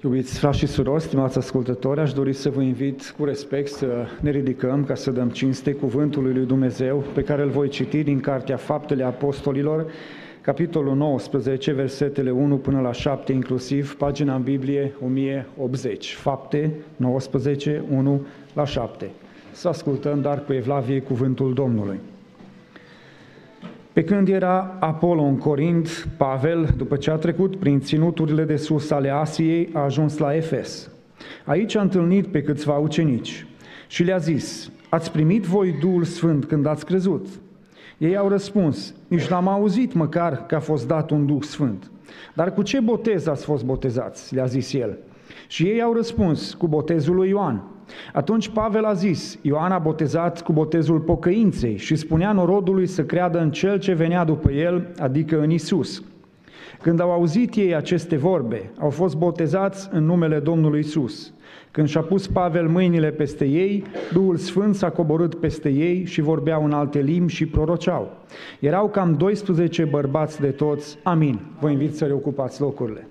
Iubiți frați și surori, stimați ascultători, aș dori să vă invit cu respect să ne ridicăm ca să dăm cinste cuvântului lui Dumnezeu pe care îl voi citi din Cartea Faptele Apostolilor, capitolul 19, versetele 1 până la 7, inclusiv pagina în Biblie 1080. Fapte 19, 1 la 7. Să ascultăm dar cu evlavie cuvântul Domnului. Pe când era Apolo în Corint, Pavel, după ce a trecut prin ținuturile de sus ale Asiei, a ajuns la Efes. Aici a întâlnit pe câțiva ucenici și le-a zis: ați primit voi Duhul Sfânt când ați crezut? Ei au răspuns: nici n-am auzit măcar că a fost dat un Duh Sfânt. Dar cu ce botez ați fost botezați? Le-a zis el. Și ei au răspuns: cu botezul lui Ioan. Atunci Pavel a zis: Ioan a botezat cu botezul pocăinței și spunea norodului să creadă în cel ce venea după el, adică în Isus. Când au auzit ei aceste vorbe, au fost botezați în numele Domnului Isus. Când și-a pus Pavel mâinile peste ei, Duhul Sfânt s-a coborât peste ei și vorbeau în alte limbi și proroceau. Erau cam 12 bărbați de toți. Amin. Vă invit să reocupați locurile.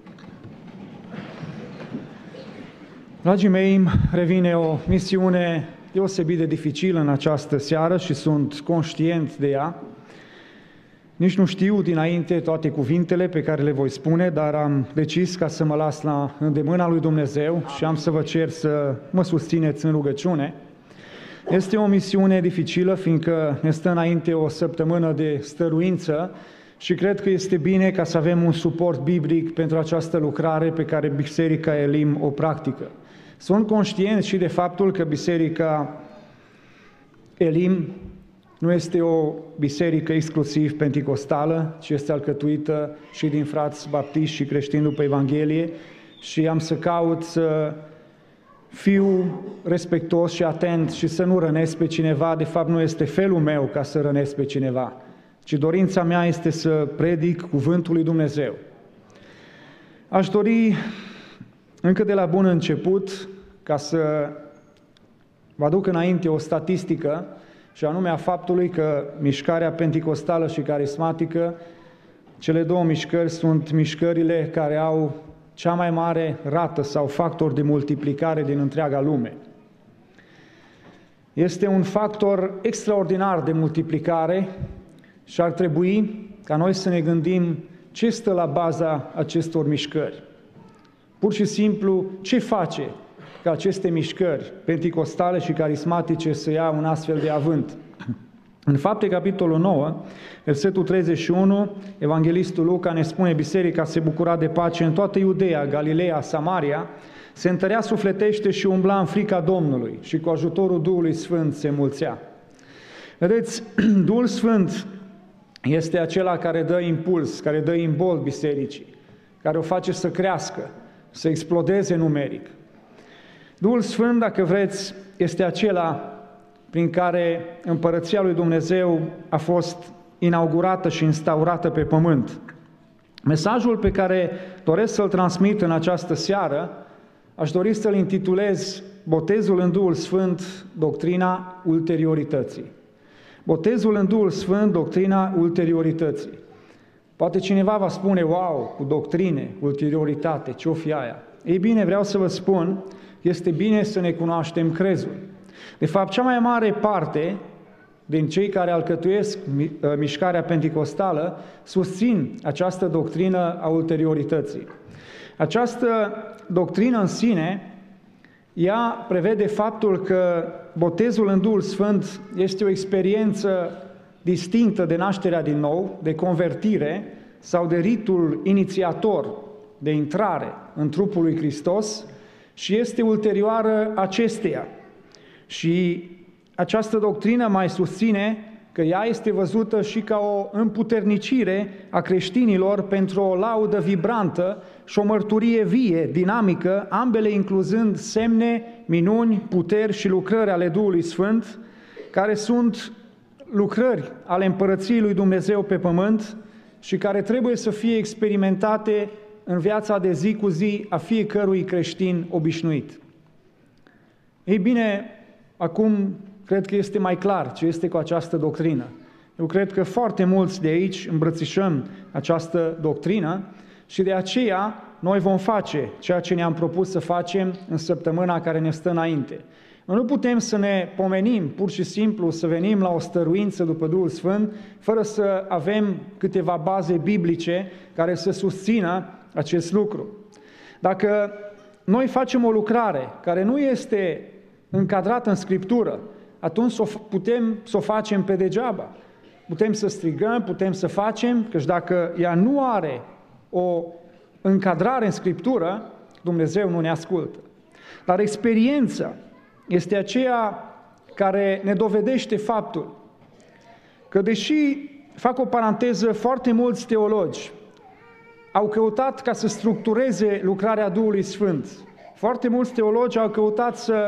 Dragii mei, îmi revine o misiune deosebit de dificilă în această seară și sunt conștient de ea. Nici nu știu dinainte toate cuvintele pe care le voi spune, dar am decis ca să mă las la îndemâna lui Dumnezeu și am să vă cer să mă susțineți în rugăciune. Este o misiune dificilă, fiindcă ne stă înainte o săptămână de stăruință și cred că este bine ca să avem un suport biblic pentru această lucrare pe care Biserica Elim o practică. Sunt conștient și de faptul că Biserica Elim nu este o biserică exclusiv penticostală, ci este alcătuită și din frați baptiști și creștini după Evanghelie și am să caut să fiu respectuos și atent și să nu rănesc pe cineva. De fapt, nu este felul meu ca să rănesc pe cineva, ci dorința mea este să predic cuvântul lui Dumnezeu. Aș dori încă de la bun început ca să vă aduc înainte o statistică, și anume a faptului că mișcarea penticostală și carismatică, cele două mișcări sunt mișcările care au cea mai mare rată sau factor de multiplicare din întreaga lume. Este un factor extraordinar de multiplicare și ar trebui ca noi să ne gândim ce stă la baza acestor mișcări. Pur și simplu, ce face ca aceste mișcări penticostale și carismatice să ia un astfel de avânt? În Fapte, capitolul 9, versetul 31, evanghelistul Luca ne spune: biserica se bucura de pace în toată Iudeea, Galileea, Samaria, se întărea sufletește și umbla în frica Domnului și cu ajutorul Duhului Sfânt se mulțea. Vedeți, Duhul Sfânt este acela care dă impuls, care dă imbold bisericii, care o face să crească, să explodeze numeric. Duhul Sfânt, dacă vreți, este acela prin care împărăția lui Dumnezeu a fost inaugurată și instaurată pe pământ. Mesajul pe care doresc să-l transmit în această seară, aș dori să-l intitulez Botezul în Duhul Sfânt, doctrina ulteriorității. Botezul în Duhul Sfânt, doctrina ulteriorității. Poate cineva va spune: wow, cu doctrine, ulterioritate, ce-o fi aia? Ei bine, vreau să vă spun, este bine să ne cunoaștem crezul. De fapt, cea mai mare parte din cei care alcătuiesc mișcarea penticostală susțin această doctrină a ulteriorității. Această doctrină în sine, ea prevede faptul că botezul în Duhul Sfânt este o experiență distinctă de nașterea din nou, de convertire sau de ritul inițiator de intrare în trupul lui Hristos și este ulterioară acesteia. Și această doctrină mai susține că ea este văzută și ca o împuternicire a creștinilor pentru o laudă vibrantă și o mărturie vie, dinamică, ambele incluzând semne, minuni, puteri și lucrări ale Duhului Sfânt, care sunt lucrări ale împărăției lui Dumnezeu pe pământ și care trebuie să fie experimentate în viața de zi cu zi a fiecărui creștin obișnuit. Ei bine, acum cred că este mai clar ce este cu această doctrină. Eu cred că foarte mulți de aici îmbrățișăm această doctrină și de aceea noi vom face ceea ce ne-am propus să facem în săptămâna care ne stă înainte. Noi nu putem să ne pomenim, pur și simplu, să venim la o stăruință după Duhul Sfânt, fără să avem câteva baze biblice care să susțină acest lucru. Dacă noi facem o lucrare care nu este încadrată în Scriptură, atunci putem să o facem pe degeaba. Putem să strigăm, putem să facem, căci dacă ea nu are o încadrare în Scriptură, Dumnezeu nu ne ascultă. Dar experiența este aceea care ne dovedește faptul că, deși, fac o paranteză, foarte mulți teologi au căutat ca să structureze lucrarea Duhului Sfânt, foarte mulți teologi au căutat să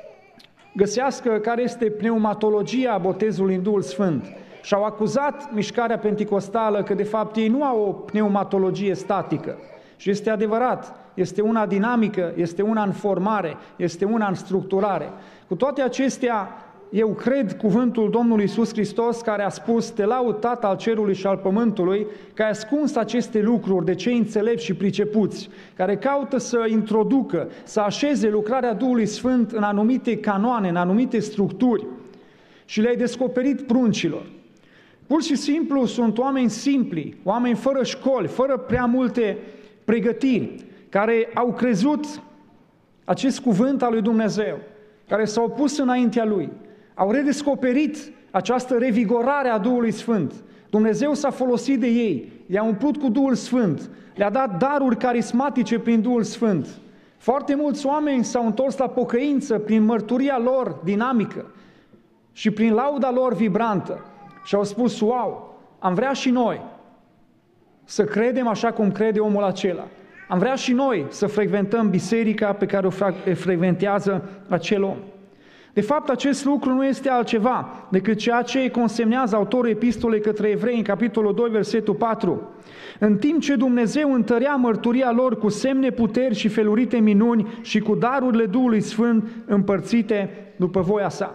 găsească care este pneumatologia botezului în Duhul Sfânt și au acuzat mișcarea penticostală că de fapt ei nu au o pneumatologie statică. Și este adevărat, este una dinamică, este una în formare, este una în structurare. Cu toate acestea, eu cred cuvântul Domnului Iisus Hristos care a spus: te laud, Tată al cerului și al pământului, că ai ascuns aceste lucruri de cei înțelepți și pricepuți, care caută să introducă, să așeze lucrarea Duhului Sfânt în anumite canoane, în anumite structuri și le-ai descoperit pruncilor. Pur și simplu sunt oameni simpli, oameni fără școli, fără prea multe pregătiri, care au crezut acest cuvânt al lui Dumnezeu, care s-au pus înaintea Lui, au redescoperit această revigorare a Duhului Sfânt. Dumnezeu s-a folosit de ei, i-a umplut cu Duhul Sfânt, le-a dat daruri carismatice prin Duhul Sfânt. Foarte mulți oameni s-au întors la pocăință prin mărturia lor dinamică și prin lauda lor vibrantă și au spus: wow, am vrea și noi să credem așa cum crede omul acela. Am vrea și noi să frecventăm biserica pe care o frecventează acel om. De fapt, acest lucru nu este altceva decât ceea ce consemnează autorul epistolei către evrei în capitolul 2, versetul 4. În timp ce Dumnezeu întărea mărturia lor cu semne, puteri și felurite minuni și cu darurile Duhului Sfânt împărțite după voia sa.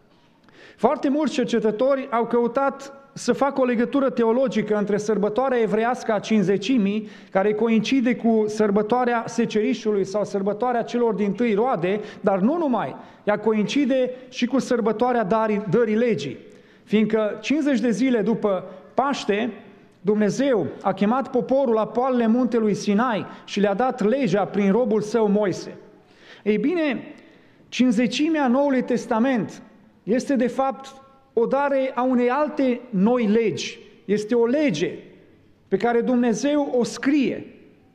Foarte mulți cercetători au căutat să facă o legătură teologică între sărbătoarea evreiască a Cincizecimii, care coincide cu sărbătoarea secerișului sau sărbătoarea celor dintâi roade, dar nu numai, ea coincide și cu sărbătoarea dării legii. Fiindcă 50 de zile după Paște, Dumnezeu a chemat poporul la poalele muntelui Sinai și le-a dat legea prin robul său Moise. Ei bine, Cincizecimea Noului Testament este de fapt o dare a unei alte noi legi. Este o lege pe care Dumnezeu o scrie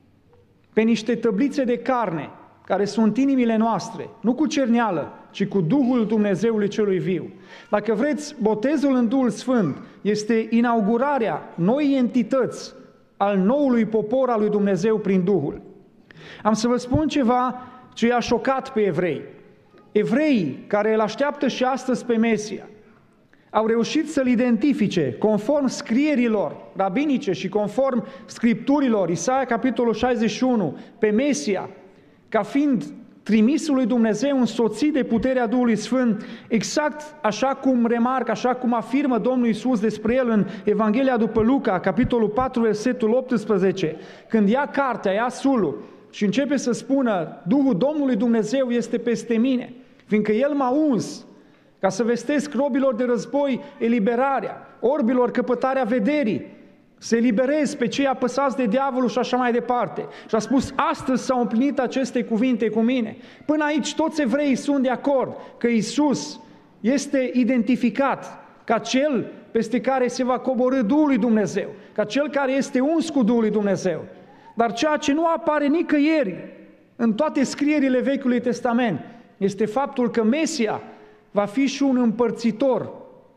pe niște tăblițe de carne, care sunt inimile noastre, nu cu cerneală, ci cu Duhul Dumnezeului celui viu. Dacă vreți, botezul în Duhul Sfânt este inaugurarea noii entități al noului popor al lui Dumnezeu prin Duhul. Am să vă spun ceva ce i-a șocat pe evrei. Evreii care îl așteaptă și astăzi pe Mesia au reușit să-L identifice conform scrierilor rabinice și conform scripturilor, Isaia capitolul 61, pe Mesia, ca fiind trimisul lui Dumnezeu însoțit de puterea Duhului Sfânt, exact așa cum remarcă, așa cum afirmă Domnul Iisus despre El în Evanghelia după Luca, capitolul 4, versetul 18, când ia cartea, ia sulul și începe să spună: Duhul Domnului Dumnezeu este peste mine, fiindcă El m-a uns ca să vestesc robilor de război eliberarea, orbilor căpătarea vederii, să eliberez pe cei apăsați de diavolul și așa mai departe. Și a spus: astăzi s-au împlinit aceste cuvinte cu mine. Până aici toți evreii sunt de acord că Iisus este identificat ca Cel peste care se va coborî Duhul lui Dumnezeu, ca Cel care este uns cu Duhul lui Dumnezeu. Dar ceea ce nu apare nicăieri în toate scrierile Vechiului Testament este faptul că Mesia va fi și un împărțitor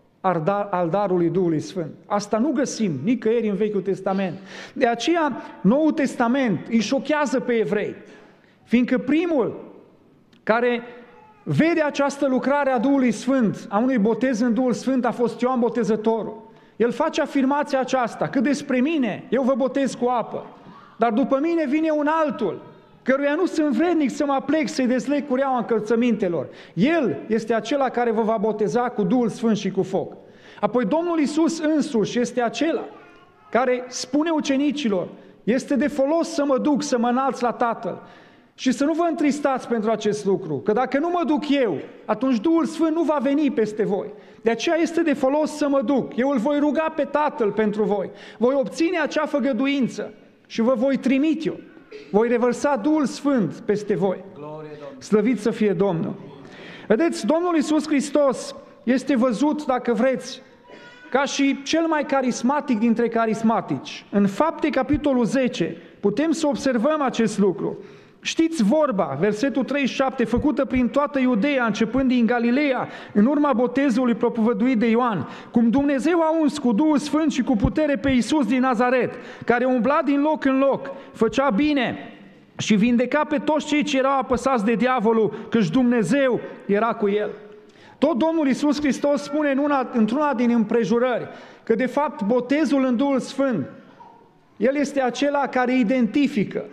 al darului Duhului Sfânt. Asta nu găsim nicăieri în Vechiul Testament. De aceea, Noul Testament îi șochează pe evrei, fiindcă primul care vede această lucrare a Duhului Sfânt, a unui botez în Duhul Sfânt, a fost Ioan Botezătorul. El face afirmația aceasta: că despre mine, eu vă botez cu apă, dar după mine vine un altul, căruia nu sunt vrednic să mă aplec să-i desleg cureaua încălțămintelor. El este acela care vă va boteza cu Duhul Sfânt și cu foc. Apoi Domnul Iisus însuși este acela care spune ucenicilor: Este de folos să mă duc, să mă înalț la Tatăl. Și să nu vă întristați pentru acest lucru, că dacă nu mă duc eu, atunci Duhul Sfânt nu va veni peste voi. De aceea este de folos să mă duc. Eu îl voi ruga pe Tatăl pentru voi. Voi obține acea făgăduință și vă voi trimite eu. Voi revărsa Duhul Sfânt peste voi. Slăvit să fie Domnul! Vedeți, Domnul Iisus Hristos este văzut, dacă vreți, ca și cel mai carismatic dintre carismatici. În Fapte, capitolul 10, putem să observăm acest lucru. Știți vorba, versetul 37, făcută prin toată Iudeea, începând din Galileea, în urma botezului propovăduit de Ioan, cum Dumnezeu a uns cu Duhul Sfânt și cu putere pe Iisus din Nazaret, care umbla din loc în loc, făcea bine și vindeca pe toți cei ce erau apăsați de diavolul, căci Dumnezeu era cu el. Tot Domnul Iisus Hristos spune într-una din împrejurări că de fapt botezul în Duhul Sfânt, El este acela care identifică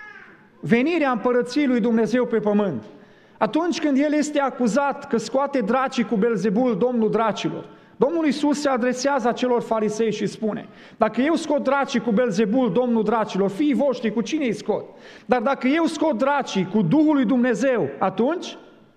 venirea împărăției lui Dumnezeu pe pământ. Atunci când El este acuzat că scoate dracii cu Belzebul, Domnul dracilor, Domnul Iisus se adresează acelor farisei și spune: dacă eu scot dracii cu Belzebul, Domnul dracilor, fiii voștri, cu cine îi scot? Dar dacă eu scot dracii cu Duhul lui Dumnezeu, atunci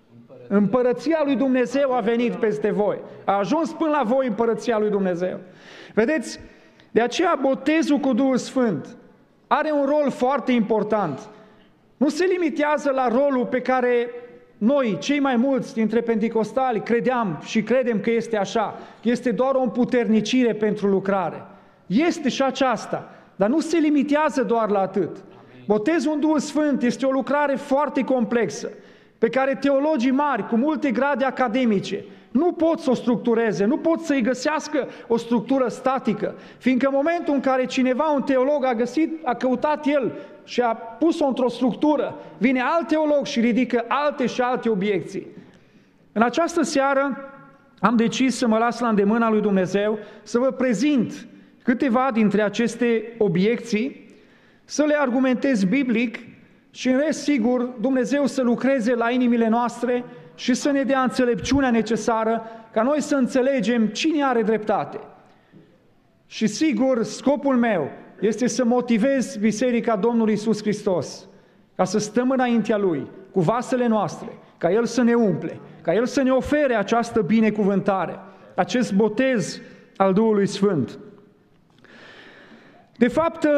împărăția lui Dumnezeu a venit peste voi. A ajuns până la voi împărăția lui Dumnezeu. Vedeți, de aceea botezul cu Duhul Sfânt are un rol foarte important. Nu se limitează la rolul pe care noi, cei mai mulți dintre penticostali, credeam și credem că este așa. Este doar o împuternicire pentru lucrare. Este și aceasta, dar nu se limitează doar la atât. Botezul în Duhul Sfânt este o lucrare foarte complexă, pe care teologii mari, cu multe grade academice, nu pot să o structureze, nu pot să-i găsească o structură statică, fiindcă în momentul în care cineva, un teolog, a căutat el și a pus-o într-o structură, vine alt teolog și ridică alte și alte obiecții. În această seară am decis să mă las la îndemâna lui Dumnezeu, să vă prezint câteva dintre aceste obiecții, să le argumentez biblic și în rest, sigur, Dumnezeu să lucreze la inimile noastre și să ne dea înțelepciunea necesară ca noi să înțelegem cine are dreptate. Și sigur, scopul meu este să motivez Biserica Domnului Iisus Hristos ca să stăm înaintea Lui cu vasele noastre, ca El să ne umple, ca El să ne ofere această binecuvântare, acest botez al Duhului Sfânt. De fapt,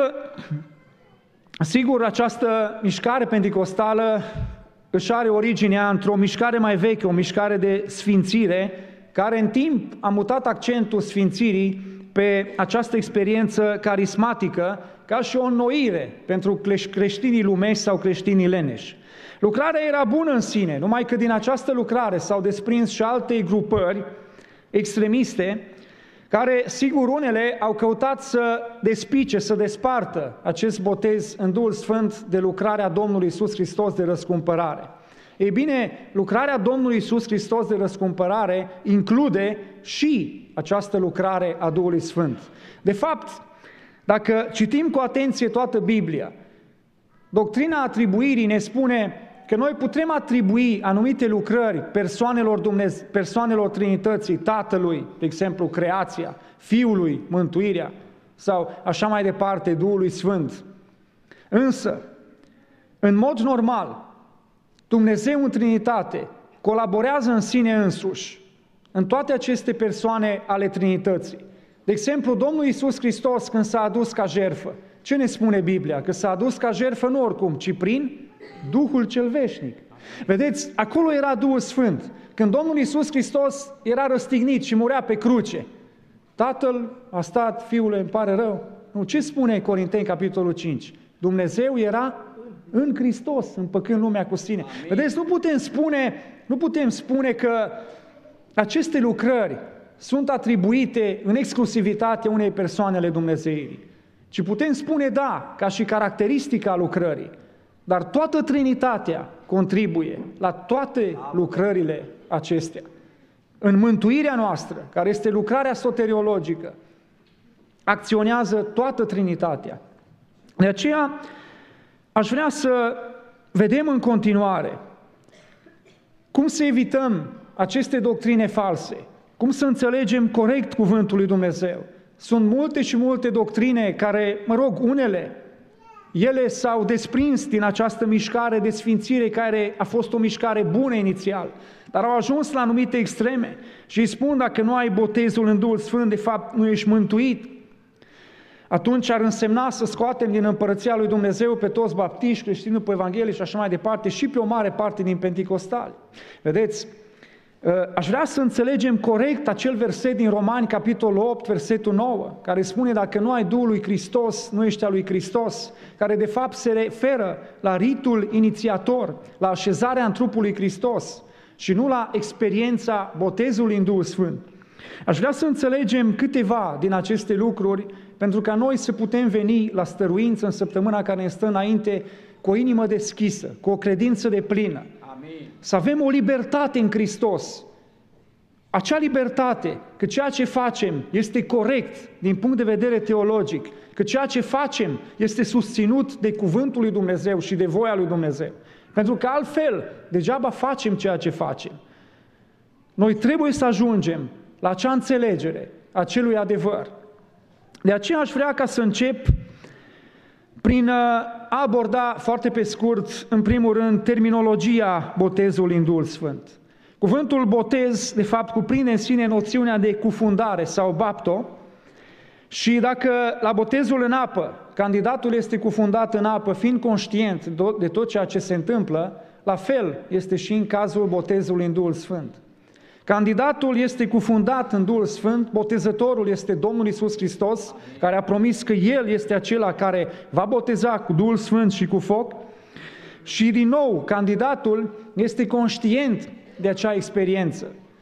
sigur, această mișcare penticostală își are originea într-o mișcare mai veche, o mișcare de sfințire, care în timp a mutat accentul sfințirii pe această experiență carismatică ca și o înnoire pentru creștinii lumești sau creștinii leneși. Lucrarea era bună în sine, numai că din această lucrare s-au desprins și alte grupări extremiste care, sigur, unele au căutat să despice, să despartă acest botez în Duhul Sfânt de lucrarea Domnului Iisus Hristos de răscumpărare. Ei bine, lucrarea Domnului Iisus Hristos de răscumpărare include și această lucrare a Duhului Sfânt. De fapt, dacă citim cu atenție toată Biblia, doctrina atribuirii ne spune că noi putem atribui anumite lucrări persoanelor Trinității, Tatălui, de exemplu, creația, Fiului, mântuirea, sau așa mai departe, Duhului Sfânt. Însă, în mod normal, Dumnezeu în Trinitate colaborează în sine însuși, în toate aceste persoane ale Trinității. De exemplu, Domnul Iisus Hristos, când s-a adus ca jertfă, ce ne spune Biblia? Că s-a adus ca jertfă nu oricum, ci prin Duhul cel veșnic. Vedeți, acolo era Duhul Sfânt. Când Domnul Iisus Hristos era răstignit și murea pe cruce, Tatăl a stat: Fiule, îmi pare rău. Nu, ce spune Corinteni, capitolul 5? Dumnezeu era în Hristos, împăcând lumea cu sine. Amin. Vedeți, nu putem spune că aceste lucrări sunt atribuite în exclusivitate unei persoane ale Dumnezeirii, ci putem spune, da, ca și caracteristica lucrării, dar toată Trinitatea contribuie la toate lucrările acestea. În mântuirea noastră, care este lucrarea soteriologică, acționează toată Trinitatea. De aceea, aș vrea să vedem în continuare cum să evităm aceste doctrine false, cum să înțelegem corect cuvântul lui Dumnezeu. Sunt multe și multe doctrine care, unele ele s-au desprins din această mișcare de sfințire, care a fost o mișcare bună inițial, dar au ajuns la anumite extreme și îi spun, dacă nu ai botezul în Duhul Sfânt, de fapt nu ești mântuit. Atunci ar însemna să scoatem din Împărăția lui Dumnezeu pe toți baptiști, creștini după Evanghelie și așa mai departe, și pe o mare parte din penticostali. Vedeți, aș vrea să înțelegem corect acel verset din Romani, capitolul 8, versetul 9, care spune, dacă nu ai Duhul lui Hristos, nu ești al lui Hristos, care de fapt se referă la ritul inițiator, la așezarea în trupul lui Hristos și nu la experiența botezului în Duhul Sfânt. Aș vrea să înțelegem câteva din aceste lucruri, pentru ca noi să putem veni la stăruință în săptămâna care ne stă înainte cu o inimă deschisă, cu o credință deplină. Amin. Să avem o libertate în Hristos. Acea libertate că ceea ce facem este corect din punct de vedere teologic, că ceea ce facem este susținut de cuvântul lui Dumnezeu și de voia lui Dumnezeu. Pentru că altfel, degeaba facem ceea ce facem. Noi trebuie să ajungem la acea înțelegere a acelui adevăr. De aceea aș vrea ca să încep prin a aborda foarte pe scurt, în primul rând, terminologia botezului în Duhul Sfânt. Cuvântul botez, de fapt, cuprinde în sine noțiunea de cufundare sau bapto, și dacă la botezul în apă, candidatul este cufundat în apă, fiind conștient de tot ceea ce se întâmplă, la fel este și în cazul botezului în Duhul Sfânt. Candidatul este cufundat în Duhul Sfânt, botezătorul este Domnul Iisus Hristos, care a promis că El este acela care va boteza cu Duhul Sfânt și cu foc, și din nou, candidatul este conștient de acea experiență.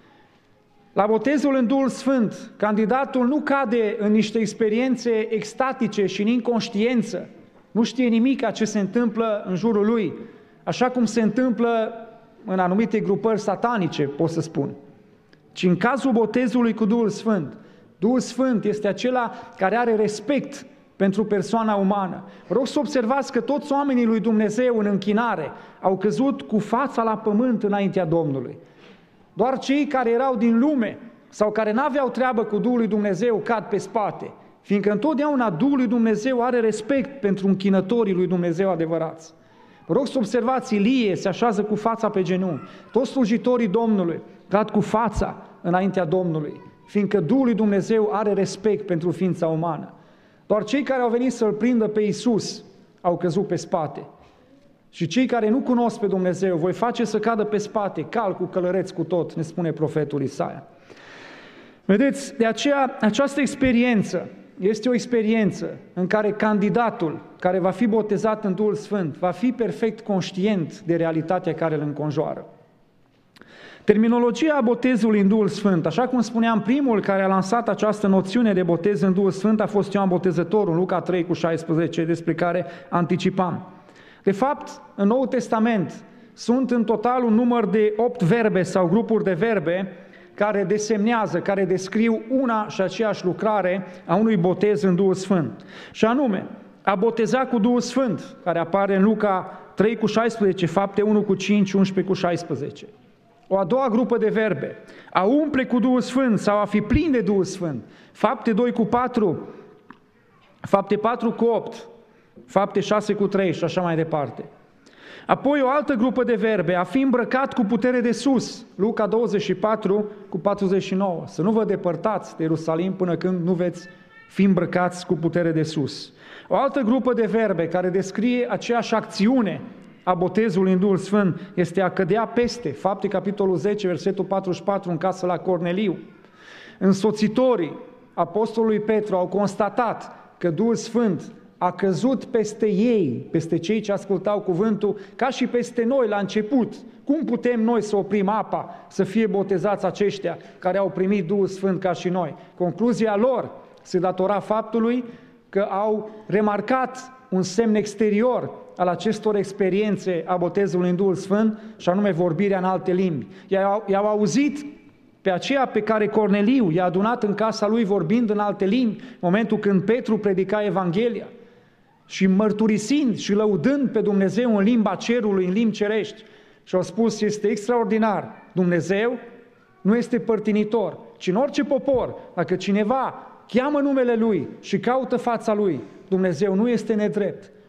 La botezul în Duhul Sfânt, candidatul nu cade în niște experiențe extatice și în inconștiență, nu știe nimic ce se întâmplă în jurul lui, așa cum se întâmplă în anumite grupări satanice, pot să spun. Ci în cazul botezului cu Duhul Sfânt, Duhul Sfânt este acela care are respect pentru persoana umană. Vă rog să observați că toți oamenii lui Dumnezeu în închinare au căzut cu fața la pământ înaintea Domnului. Doar cei care erau din lume sau care n-aveau treabă cu Duhul lui Dumnezeu cad pe spate, fiindcă întotdeauna Duhul lui Dumnezeu are respect pentru închinătorii lui Dumnezeu adevărați. Vă rog să observați, Ilie se așează cu fața pe genunchi, toți slujitorii Domnului cad cu fața înaintea Domnului, fiindcă Duhul lui Dumnezeu are respect pentru ființa umană. Doar cei care au venit să-L prindă pe Iisus au căzut pe spate. Și cei care nu cunosc pe Dumnezeu, voi face să cadă pe spate, cal cu călăreți cu tot, ne spune profetul Isaia. Vedeți, de aceea, această experiență este o experiență în care candidatul care va fi botezat în Duhul Sfânt va fi perfect conștient de realitatea care îl înconjoară. Terminologia botezului în Duhul Sfânt, așa cum spuneam, primul care a lansat această noțiune de botez în Duhul Sfânt a fost Ioan Botezătorul, în Luca 3,16, despre care anticipam. De fapt, în Noul Testament sunt în total un număr de 8 verbe sau grupuri de verbe care desemnează, care descriu una și aceeași lucrare a unui botez în Duhul Sfânt. Și anume, a boteza cu Duhul Sfânt, care apare în Luca 3,16, Fapte 1,5, 11,16. O a doua grupă de verbe, a umple cu Duhul Sfânt sau a fi plin de Duhul Sfânt, Fapte 2,4, Fapte 4,8, Fapte 6,3 și așa mai departe. Apoi o altă grupă de verbe, a fi îmbrăcat cu putere de sus, Luca 24,49. Să nu vă depărtați de Ierusalim până când nu veți fi îmbrăcați cu putere de sus. O altă grupă de verbe care descrie aceeași acțiune a botezului în Duhul Sfânt este a cădea peste, Fapte capitolul 10, versetul 44, în casă la Corneliu. Însoțitorii apostolului Petru au constatat că Duhul Sfânt a căzut peste ei, peste cei ce ascultau cuvântul, ca și peste noi la început. Cum putem noi să oprim apa, să fie botezați aceștia care au primit Duhul Sfânt ca și noi? Concluzia lor se datora faptului că au remarcat un semn exterior al acestor experiențe a botezului în Duhul Sfânt, și anume vorbirea în alte limbi. I-au auzit pe aceea pe care Corneliu i-a adunat în casa lui vorbind în alte limbi, în momentul când Petru predica Evanghelia, și mărturisind și lăudând pe Dumnezeu în limba cerului, în limbi cerești. Și au spus, este extraordinar, Dumnezeu nu este părtinitor, ci în orice popor, dacă cineva cheamă numele Lui și caută fața Lui, Dumnezeu nu este nedrept.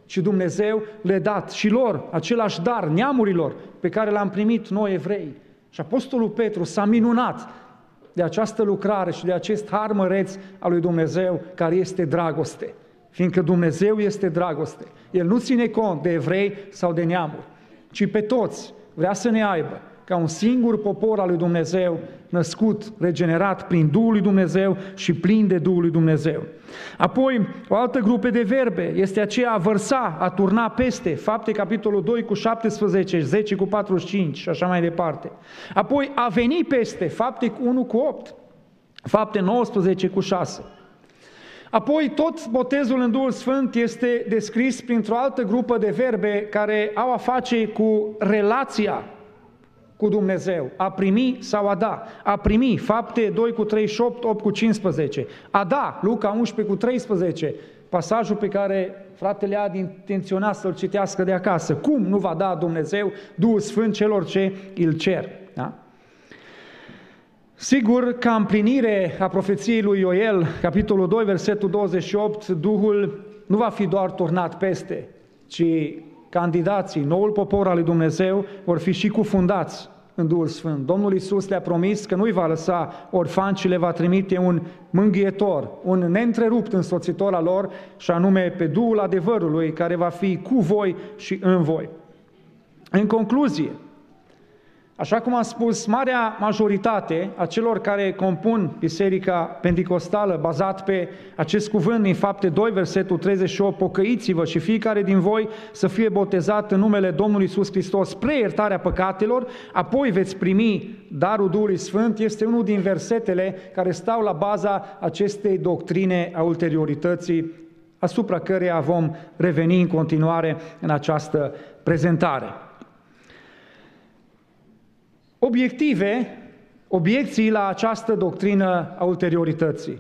ci Dumnezeu le-a dat și lor același dar, neamurilor, pe care l-am primit noi evrei. Și Apostolul Petru s-a minunat de această lucrare și de acest har măreț al lui Dumnezeu, care este dragoste. Fiindcă Dumnezeu este dragoste. El nu ține cont de evrei sau de neamuri, ci pe toți vrea să ne aibă ca un singur popor al lui Dumnezeu, născut, regenerat prin Duhul lui Dumnezeu și plin de Duhul lui Dumnezeu. Apoi, o altă grupă de verbe este aceea a vărsa, a turna peste, Fapte capitolul 2 cu 17, 10 cu 45 și așa mai departe. Apoi, a veni peste, Fapte 1 cu 8, Fapte 19 cu 6. Apoi, tot botezul în Duhul Sfânt este descris printr-o altă grupă de verbe care au a face cu relația cu Dumnezeu, a primi sau a da. A primi, Fapte 2 cu 38, 8 cu 15. A da, Luca 11 cu 13, pasajul pe care fratele Adi intenționa să-l citească de acasă. Cum nu va da Dumnezeu Duhul Sfânt celor ce îl cer? Da? Sigur, ca împlinire a profeției lui Ioel, capitolul 2, versetul 28, Duhul nu va fi doar turnat peste, ci candidații, noul popor al lui Dumnezeu, vor fi și cufundați în Duhul Sfânt. Domnul Iisus le-a promis că nu-i va lăsa orfani, ci le va trimite un mângâietor, un neîntrerupt însoțitor al lor, și anume pe Duhul adevărului, care va fi cu voi și în voi. În concluzie, așa cum am spus, marea majoritate a celor care compun Biserica Penticostală, bazat pe acest cuvânt din Fapte 2, versetul 38, pocăiți-vă și fiecare din voi să fie botezat în numele Domnului Iisus Hristos spre iertarea păcatelor, apoi veți primi darul Duhului Sfânt, este unul din versetele care stau la baza acestei doctrine a ulteriorității, asupra căreia vom reveni în continuare în această prezentare. Obiecții la această doctrină a ulteriorității.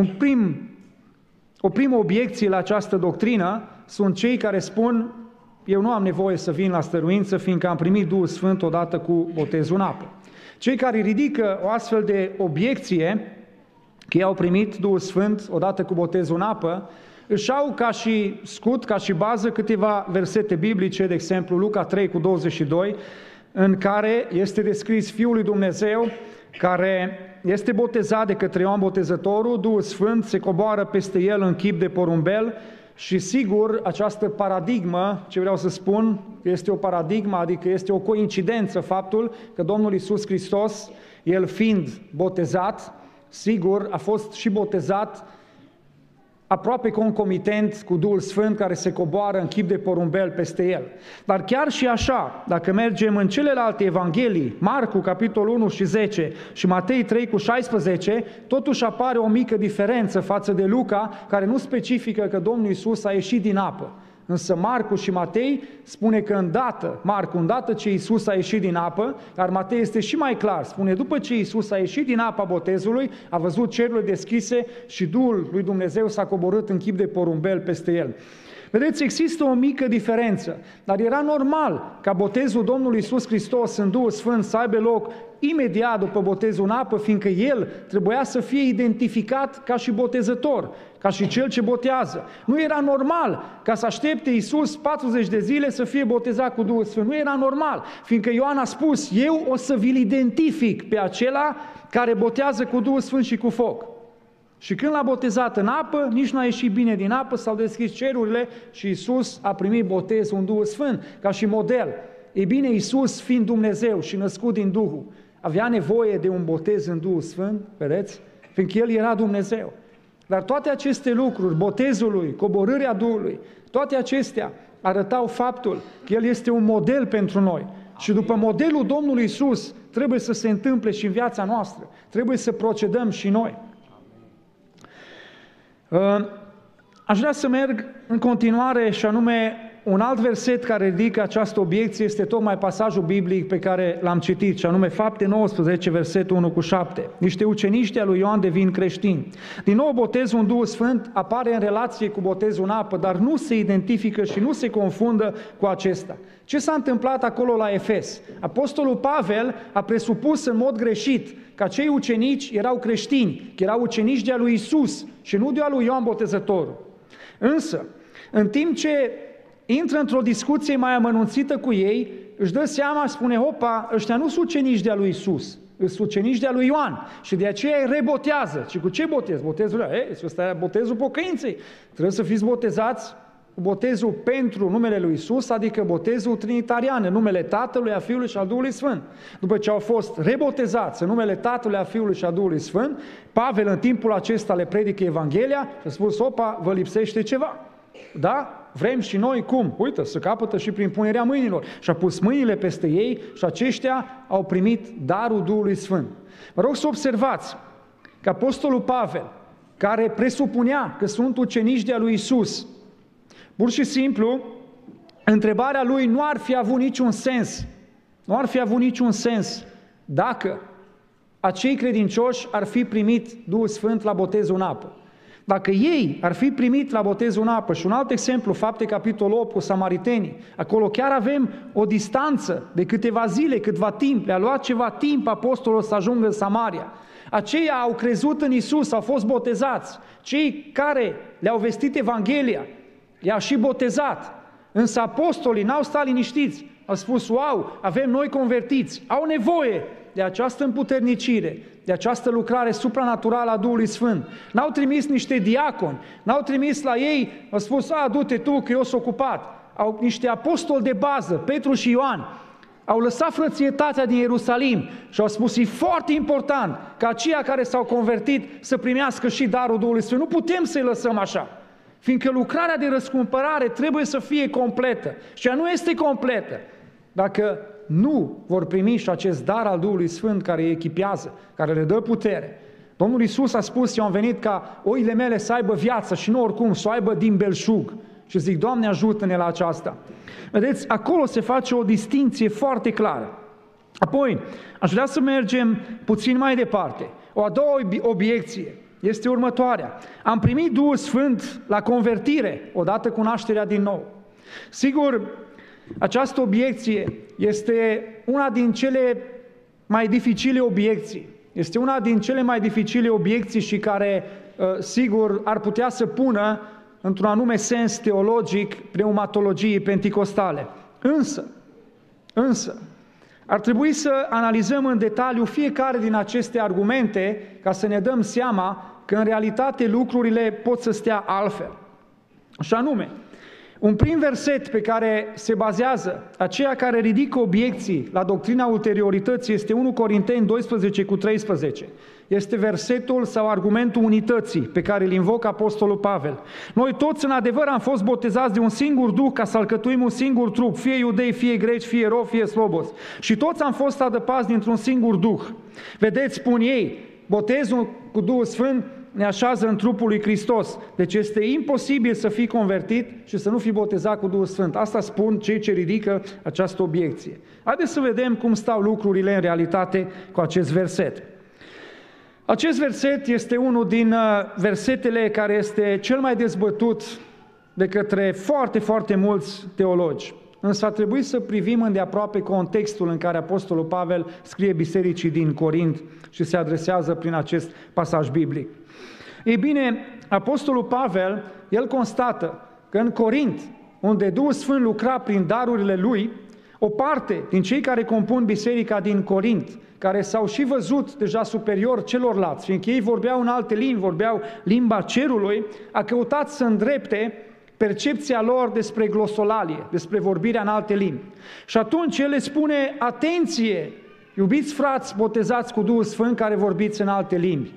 O primă obiecție la această doctrină sunt cei care spun: eu nu am nevoie să vin la stăruință, fiindcă am primit Duhul Sfânt odată cu botezul în apă. Cei care ridică o astfel de obiecție, că ei au primit Duhul Sfânt odată cu botezul în apă, își au ca și scut, ca și bază câteva versete biblice, de exemplu Luca 3 cu 22, în care este descris Fiul lui Dumnezeu, care este botezat de către Ioan Botezătorul, Duhul Sfânt se coboară peste el în chip de porumbel și sigur această paradigmă, ce vreau să spun, este o paradigmă, adică este o coincidență faptul că Domnul Iisus Hristos, el fiind botezat, sigur a fost și botezat aproape concomitent cu Duhul Sfânt care se coboară în chip de porumbel peste el. Dar chiar și așa, dacă mergem în celelalte evanghelii, Marcu, capitolul 1 și 10 și Matei 3 cu 16, totuși apare o mică diferență față de Luca, care nu specifică că Domnul Iisus a ieșit din apă. Însă Marcu și Matei spune că îndată ce Iisus a ieșit din apă, dar Matei este și mai clar, spune după ce Iisus a ieșit din apa botezului, a văzut cerurile deschise și Duhul lui Dumnezeu s-a coborât în chip de porumbel peste el. Vedeți, există o mică diferență, dar era normal ca botezul Domnului Iisus Hristos în Duhul Sfânt să aibă loc imediat după botezul în apă, fiindcă el trebuia să fie identificat ca și botezător, ca și cel ce botează. Nu era normal ca să aștepte Iisus 40 de zile să fie botezat cu Duhul Sfânt. Nu era normal, fiindcă Ioan a spus: eu o să vi-l identific pe acela care botează cu Duhul Sfânt și cu foc. Și când l-a botezat în apă, nici nu a ieșit bine din apă, s-au deschis cerurile și Iisus a primit botezul în Duhul Sfânt, ca și model. Ei bine, Iisus, fiind Dumnezeu și născut din Duhul, avea nevoie de un botez în Duhul Sfânt, vedeți? Fiindcă El era Dumnezeu. Dar toate aceste lucruri, botezul Lui, coborârea Duhului, toate acestea arătau faptul că El este un model pentru noi. Și după modelul Domnului Iisus trebuie să se întâmple și în viața noastră. Trebuie să procedăm și noi. Aș vrea să merg în continuare și anume un alt verset care ridică această obiecție este tocmai pasajul biblic pe care l-am citit, și anume Fapte 19, versetul 1 cu 7. Niște ucenici de-a lui Ioan devin creștini. Din nou, botezul în Duhul Sfânt apare în relație cu botezul în apă, dar nu se identifică și nu se confundă cu acesta. Ce s-a întâmplat acolo la Efes? Apostolul Pavel a presupus în mod greșit că acei ucenici erau creștini, că erau ucenici de-a lui Iisus și nu de-a lui Ioan Botezătorul. Însă, în timp ce intră într-o discuție mai amănunțită cu ei, își dă seama, spune, hopa, ăștia nu sunt ucenici de-a lui Iisus, sunt ucenici de-a lui Ioan și de aceea îi rebotează. Și cu ce botez? Botezul ăsta e botezul pocăinței. Trebuie să fiți botezați cu botezul pentru numele lui Iisus, adică botezul trinitarian, în numele Tatălui, a Fiului și a Duhului Sfânt. După ce au fost rebotezați în numele Tatălui, a Fiului și a Duhului Sfânt, Pavel în timpul acesta le predică Evanghelia și a spus, opa, vă lipsește ceva. Da? Vrem și noi cum? Uite, să capătă și prin punerea mâinilor. Și a pus mâinile peste ei și aceștia au primit darul Duhului Sfânt. Vă rog să observați că apostolul Pavel, care presupunea că sunt ucenici de-a lui Iisus, pur și simplu, întrebarea lui nu ar fi avut niciun sens. Nu ar fi avut niciun sens dacă acei credincioși ar fi primit Duhul Sfânt la botezul în apă. Dacă ei ar fi primit la botezul în apă, și un alt exemplu, Fapte capitolul 8 cu samaritenii, acolo chiar avem o distanță de câteva zile, câtva timp, le-a luat ceva timp apostolul să ajungă în Samaria. Aceia au crezut în Iisus, au fost botezați. Cei care le-au vestit Evanghelia, i-au și botezat. Însă apostolii n-au stat liniștiți, au spus, wow, avem noi convertiți, au nevoie de această împuternicire, de această lucrare supranaturală a Duhului Sfânt. N-au trimis niște diaconi, n-au trimis la ei, au spus, du-te tu că eu sunt ocupat. Au niște apostoli de bază, Petru și Ioan, au lăsat frățietatea din Ierusalim și au spus, e foarte important ca aceia care s-au convertit să primească și darul Duhului Sfânt. Nu putem să-i lăsăm așa, fiindcă lucrarea de răscumpărare trebuie să fie completă. Și ea nu este completă dacă nu vor primi și acest dar al Duhului Sfânt care îi echipează, care le dă putere. Domnul Iisus a spus, eu am venit ca oile mele să aibă viață și nu oricum, să o aibă din belșug. Și zic, Doamne, ajută-ne la aceasta. Vedeți, acolo se face o distinție foarte clară. Apoi, aș vrea să mergem puțin mai departe. O a doua obiecție este următoarea. Am primit Duhul Sfânt la convertire, odată cu nașterea din nou. Sigur, această obiecție este una din cele mai dificile obiecții. Este una din cele mai dificile obiecții și care, sigur, ar putea să pună, într-un anume sens teologic, pneumatologiei penticostale. Însă, ar trebui să analizăm în detaliu fiecare din aceste argumente ca să ne dăm seama că în realitate lucrurile pot să stea altfel. Și anume, un prim verset pe care se bazează aceia care ridică obiecții la doctrina ulteriorității este 1 Corinteni 12:13. Este versetul sau argumentul unității pe care îl invocă apostolul Pavel. Noi toți în adevăr am fost botezați de un singur Duh ca să alcătuim un singur trup, fie iudei, fie greci, fie robi, fie slobos. Și toți am fost adăpați dintr-un singur Duh. Vedeți, spun ei, botezul cu Duhul Sfânt ne așează în trupul lui Hristos. Deci este imposibil să fii convertit și să nu fii botezat cu Duhul Sfânt. Asta spun cei ce ridică această obiecție. Haideți să vedem cum stau lucrurile în realitate cu acest verset. Acest verset este unul din versetele care este cel mai dezbătut de către foarte, foarte mulți teologi. Însă ar trebui să privim îndeaproape contextul în care apostolul Pavel scrie bisericii din Corint și se adresează prin acest pasaj biblic. Ei bine, apostolul Pavel, el constată că în Corint, unde Duhul Sfânt lucra prin darurile lui, o parte din cei care compun biserica din Corint, care s-au și văzut deja superior celorlalți, fiindcă ei vorbeau în alte limbi, vorbeau limba cerului, a căutat să îndrepte percepția lor despre glosolalie, despre vorbirea în alte limbi. Și atunci el le spune, atenție, iubiți frați botezați cu Duhul Sfânt care vorbiți în alte limbi.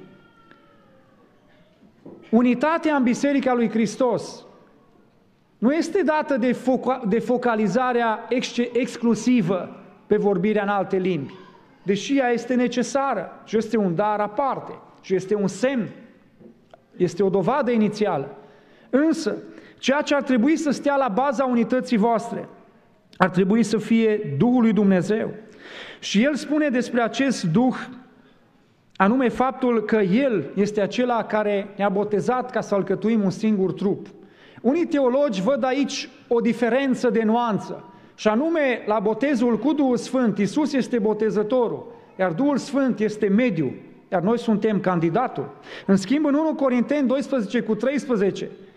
Unitatea în Biserica lui Hristos nu este dată de focalizarea exclusivă pe vorbirea în alte limbi, deși ea este necesară și este un dar aparte și este un semn, este o dovadă inițială. Însă, ceea ce ar trebui să stea la baza unității voastre ar trebui să fie Duhul lui Dumnezeu. Și el spune despre acest Duh, anume faptul că El este acela care ne-a botezat ca să alcătuim un singur trup. Unii teologi văd aici o diferență de nuanță, și anume la botezul cu Duhul Sfânt, Iisus este botezătorul, iar Duhul Sfânt este mediul, iar noi suntem candidatul. În schimb, în 1 Corinteni 12:13,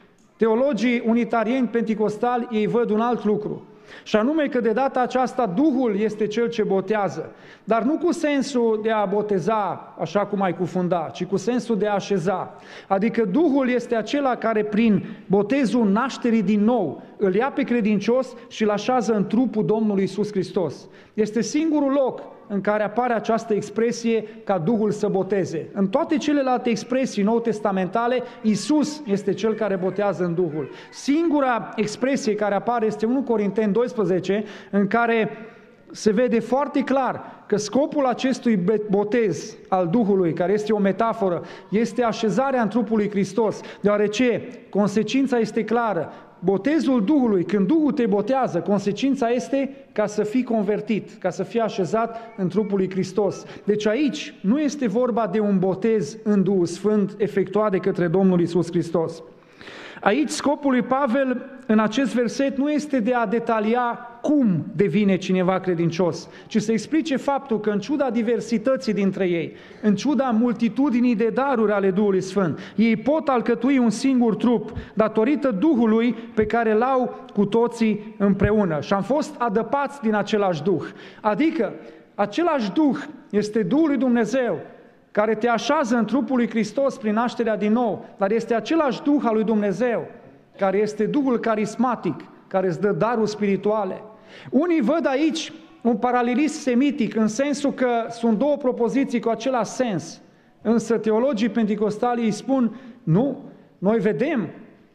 Teologii unitarieni penticostali, ei văd un alt lucru. Și anume că de data aceasta Duhul este Cel ce botează, dar nu cu sensul de a boteza așa cum ai cufunda, ci cu sensul de a așeza. Adică Duhul este acela care prin botezul nașterii din nou îl ia pe credincios și îl așează în trupul Domnului Iisus Hristos. Este singurul loc în care apare această expresie ca Duhul să boteze. În toate celelalte expresii nou-testamentale, Iisus este Cel care botează în Duhul. Singura expresie care apare este 1 Corinteni 12, în care se vede foarte clar că scopul acestui botez al Duhului, care este o metaforă, este așezarea în trupul lui Hristos, deoarece consecința este clară. Botezul Duhului, când Duhul te botează, consecința este ca să fii convertit, ca să fii așezat în trupul lui Hristos. Deci aici nu este vorba de un botez în Duhul Sfânt efectuat de către Domnul Iisus Hristos. Aici scopul lui Pavel în acest verset nu este de a detalia cum devine cineva credincios, ci să explice faptul că în ciuda diversității dintre ei, în ciuda multitudinii de daruri ale Duhului Sfânt, ei pot alcătui un singur trup datorită Duhului pe care l-au cu toții împreună. Și am fost adăpați din același Duh. Adică același Duh este Duhul lui Dumnezeu care te așează în trupul lui Hristos prin nașterea din nou, dar este același Duh al lui Dumnezeu, care este Duhul carismatic, care îți dă daruri spirituale. Unii văd aici un paralelism semitic, în sensul că sunt două propoziții cu același sens, însă teologii penticostali îi spun, nu, noi vedem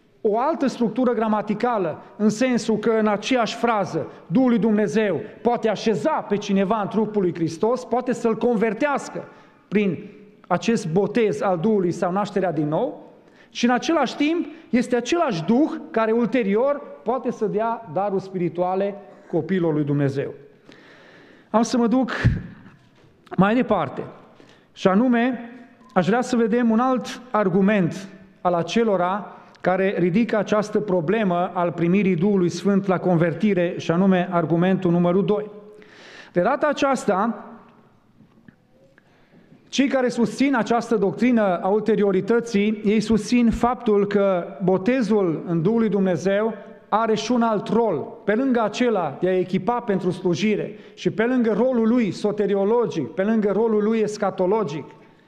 o altă structură gramaticală, în sensul că în aceeași frază Duhul lui Dumnezeu poate așeza pe cineva în trupul lui Hristos, poate să-l convertească prin acest botez al Duhului sau nașterea din nou și în același timp este același Duh care ulterior poate să dea daruri spirituale copiilor lui Dumnezeu. Am să mă duc mai departe și anume aș vrea să vedem un alt argument al acelora care ridică această problemă al primirii Duhului Sfânt la convertire și anume argumentul numărul 2. De data aceasta, cei care susțin această doctrină a ulteriorității, ei susțin faptul că botezul în Duhul lui Dumnezeu are și un alt rol, pe lângă acela de a echipa pentru slujire și pe lângă rolul lui soteriologic, pe lângă rolul lui escatologic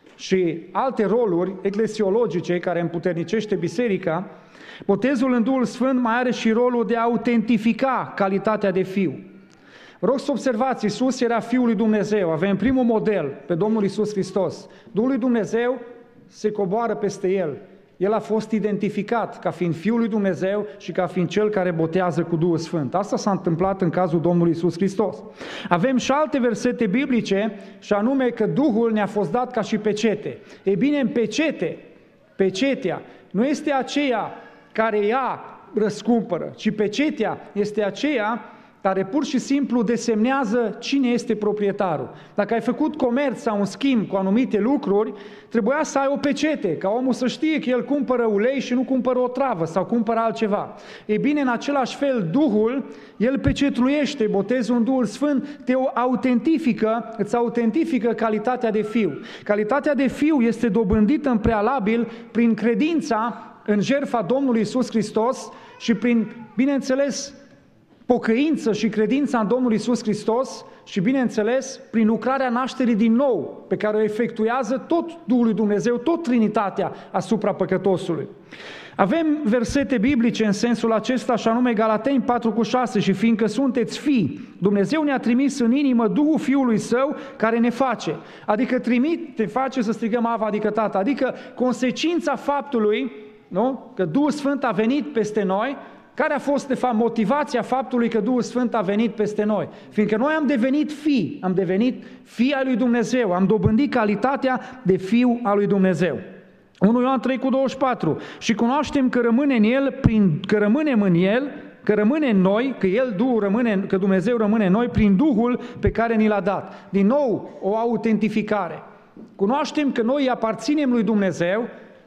și alte roluri eclesiologice care împuternicește biserica, botezul în Duhul Sfânt mai are și rolul de a autentifica calitatea de fiu. Vă rog să observați, Iisus era Fiul lui Dumnezeu, avem primul model pe Domnul Iisus Hristos. Duhul lui Dumnezeu se coboară peste El. El a fost identificat ca fiind Fiul lui Dumnezeu și ca fiind Cel care botează cu Duhul Sfânt. Asta s-a întâmplat în cazul Domnului Iisus Hristos. Avem și alte versete biblice, și anume că Duhul ne-a fost dat ca și pecete. Ei bine, în pecete, pecetea nu este aceea care ea răscumpără, ci pecetea este aceea care pur și simplu desemnează cine este proprietarul. Dacă ai făcut comerț sau un schimb cu anumite lucruri, trebuia să ai o pecete, ca omul să știe că el cumpără ulei și nu cumpără o travă sau cumpără altceva. Ei bine, în același fel, Duhul, el pecetluiește, botezul în Duhul Sfânt, te autentifică, îți autentifică calitatea de fiu. Calitatea de fiu este dobândită în prealabil prin credința în jertfa Domnului Iisus Hristos și prin, bineînțeles, pocăință și credința în Domnul Iisus Hristos și, bineînțeles, prin lucrarea nașterii din nou, pe care o efectuează tot Duhul lui Dumnezeu, tot Trinitatea asupra păcătosului. Avem versete biblice în sensul acesta, și anume Galateni 4:6, și fiindcă sunteți fii, Dumnezeu ne-a trimis în inimă Duhul Fiului Său care ne face, adică te face să strigăm Ava, adică Tată, adică consecința faptului, nu? Că Duhul Sfânt a venit peste noi. Care a fost, de fapt, motivația faptului că Duhul Sfânt a venit peste noi? Fiindcă noi am devenit fii, am devenit fii ai lui Dumnezeu, am dobândit calitatea de fiu al lui Dumnezeu. 1 Ioan 3:24, și cunoaștem că rămâne în El, că rămânem în El, că rămâne în noi, că El, Duhul rămâne, că Dumnezeu rămâne în noi prin Duhul pe care ni l-a dat. Din nou, o autentificare. Cunoaștem că noi aparținem lui Dumnezeu,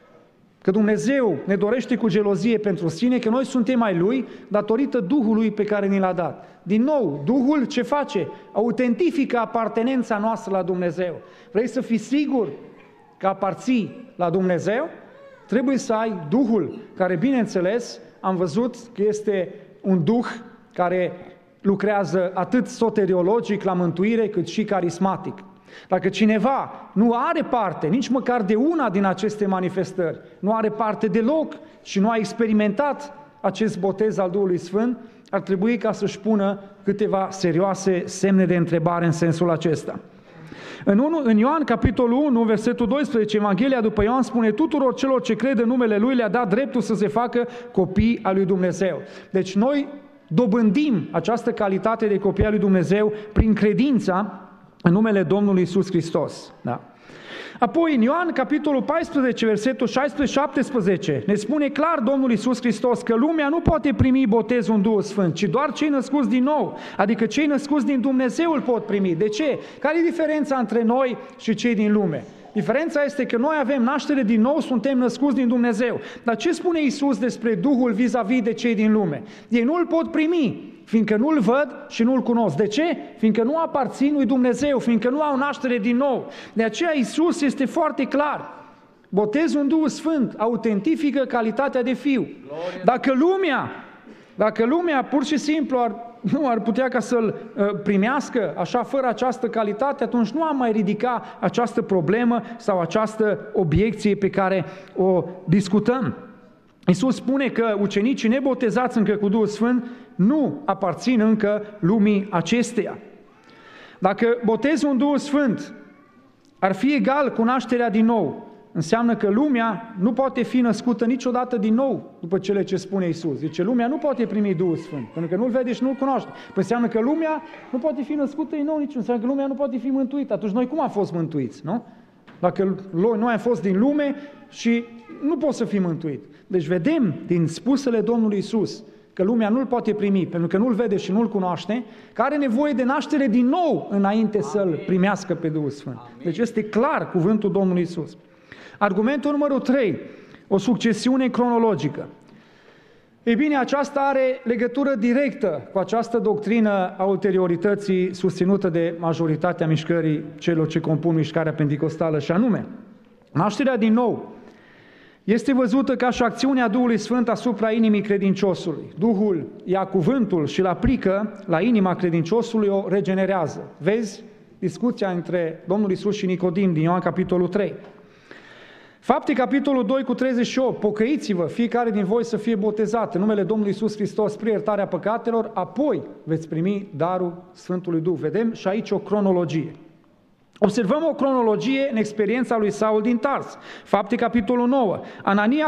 că Dumnezeu ne dorește cu gelozie pentru sine, că noi suntem ai Lui datorită Duhului pe care ni l-a dat. Din nou, Duhul ce face? Autentifică apartenența noastră la Dumnezeu. Vrei să fii sigur că aparții la Dumnezeu? Trebuie să ai Duhul, care, bineînțeles, am văzut că este un Duh care lucrează atât soteriologic la mântuire, cât și carismatic. Dacă cineva nu are parte nici măcar de una din aceste manifestări, nu are parte deloc și nu a experimentat acest botez al Duhului Sfânt, ar trebui ca să-și pună câteva serioase semne de întrebare în sensul acesta. În Ioan, capitolul 1, versetul 12, Evanghelia după Ioan spune: tuturor celor ce cred în numele Lui le-a dat dreptul să se facă copii al lui Dumnezeu. Deci noi dobândim această calitate de copii al lui Dumnezeu prin credința în numele Domnului Iisus Hristos. Da. Apoi, în Ioan, capitolul 14, versetul 16-17, ne spune clar Domnul Iisus Hristos că lumea nu poate primi botezul în Duhul Sfânt, ci doar cei născuți din nou, adică cei născuți din Dumnezeu îl pot primi. De ce? Care e diferența între noi și cei din lume? Diferența este că noi avem naștere din nou, suntem născuți din Dumnezeu. Dar ce spune Iisus despre Duhul vis-a-vis de cei din lume? Ei nu îl pot primi, fiindcă nu-L văd și nu-L cunosc. De ce? Fiindcă nu aparțin lui Dumnezeu, fiindcă nu au naștere din nou. De aceea Iisus este foarte clar. Botezul în Duhul Sfânt autentifică calitatea de fiu. Dacă lumea pur și simplu nu ar putea ca să-L primească așa fără această calitate, atunci nu am mai ridica această problemă sau această obiecție pe care o discutăm. Iisus spune că ucenicii nebotezați încă cu Duhul Sfânt nu aparțin încă lumii acesteia. Dacă botezul în Duhul Sfânt ar fi egal cu nașterea din nou, înseamnă că lumea nu poate fi născută niciodată din nou, după cele ce spune Iisus. Zice, lumea nu poate primi Duhul Sfânt, pentru că nu-L vede și nu-L cunoaște. Păi înseamnă că lumea nu poate fi născută din nou nici, înseamnă că lumea nu poate fi mântuită. Atunci noi cum am fost mântuiți, nu? Dacă noi am fost din lume și nu poți să fii mântuit. Deci vedem din spusele Domnului Iisus că lumea nu-L poate primi, pentru că nu-L vede și nu-L cunoaște, că are nevoie de naștere din nou înainte să-L primească pe Duhul Sfânt. Deci este clar cuvântul Domnului Iisus. Argumentul numărul 3, o succesiune cronologică. Ei bine, aceasta are legătură directă cu această doctrină a ulteriorității susținută de majoritatea mișcării celor ce compun mișcarea penticostală, și anume, nașterea din nou este văzută ca și acțiunea Duhului Sfânt asupra inimii credinciosului. Duhul ia cuvântul și îl aplică la inima credinciosului, o regenerează. Vezi discuția între Domnul Iisus și Nicodim din Ioan capitolul 3. Fapte, capitolul 2 cu 38, pocăiți-vă, fiecare din voi să fie botezat în numele Domnului Iisus Hristos spre iertarea păcatelor, apoi veți primi darul Sfântului Duh. Vedem și aici o cronologie. Observăm o cronologie în experiența lui Saul din Tars. Fapte, capitolul 9. Anania